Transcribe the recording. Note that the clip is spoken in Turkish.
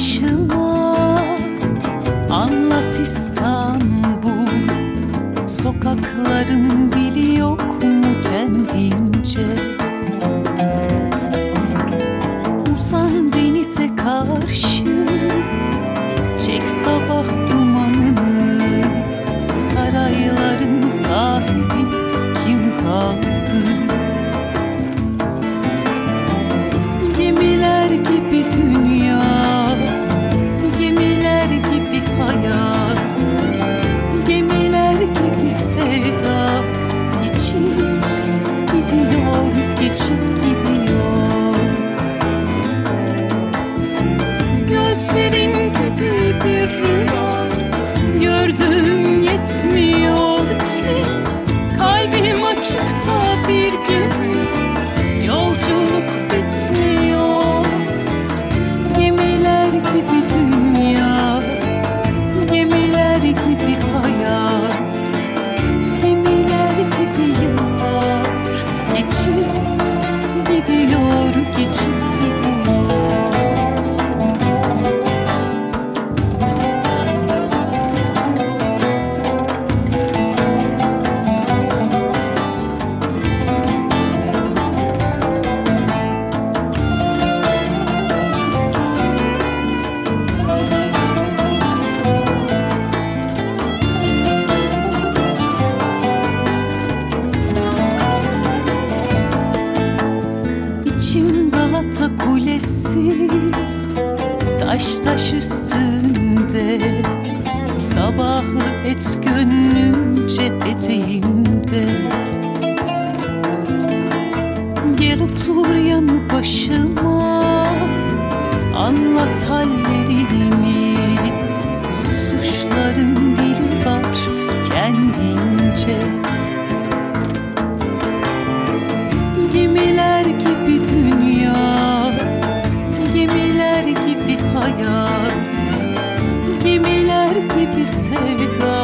başıma. Anlat İstanbul, sokakların dili yok mu kendince? Uzan denize karşı, çek sabah dumanını. Sarayların sahibi kim kaldı? Gemiler gibi dünya, gemiler gibi hayat, gemiler gibi sevda, geçip gidiyor, geçip gidiyor. Gözlerin gibi bir rüya, gördüğüm yetmiyor ki. Kalbim açıkta bir gemi, yolculuk bitmiyor. Gemiler gibi dünya, gemiler gibi hayat, gemiler gibi yıllar, geçip gidiyor, geçip gidiyor. İçim Galata Kulesi, taş taş üstünde. Sabahı et gönlümce eteğimde. Gel otur yanı başıma, anlat hallerini. Susuşların dili var kendince. Gemiler gibi dünya, gemiler gibi hayat, gemiler gibi sevda,